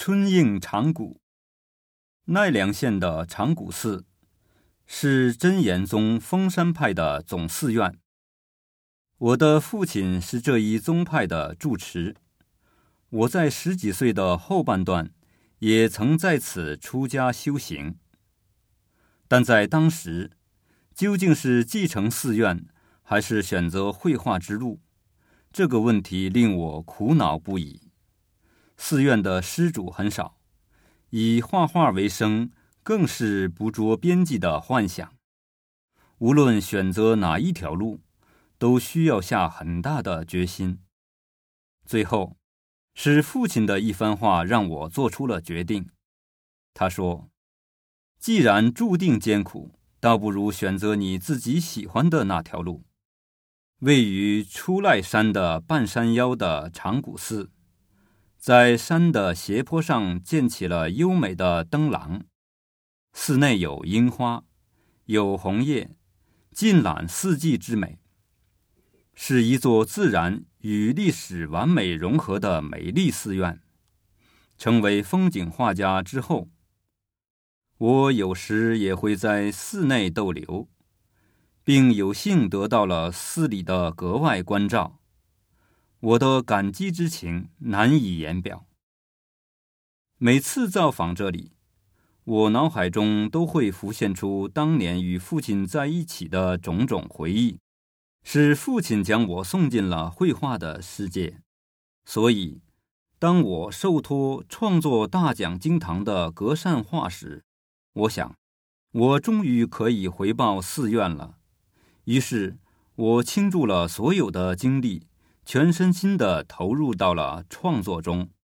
春映长谷。奈良县的长谷寺是真言宗丰山派的总寺院。我的父亲是这一宗派的住持，我在10几岁的后半段也曾在此出家修行。但在当时，究竟是继承寺院还是选择绘画之路，这个问题令我苦恼不已。寺院的施主很少，以画画为生更是不着边际的幻想。无论选择哪一条路，都需要下很大的决心。最后，是父亲的一番话让我做出了决定。他说，既然注定艰苦，倒不如选择你自己喜欢的那条路。位于出赖山的半山腰的长谷寺，在山的斜坡上建起了优美的灯廊，寺内有樱花，有红叶，尽览四季之美，是一座自然与历史完美融合的美丽寺院。成为风景画家之后，我有时也会在寺内逗留，并有幸得到了寺里的格外关照，我的感激之情难以言表。每次造访这里，我脑海中都会浮现出当年与父亲在一起的种种回忆，是父亲将我送进了绘画的世界。所以，当我受托创作大讲经堂的格扇画时，我想，我终于可以回报寺院了。于是，我倾注了所有的精力，全身心地投入到了创作中。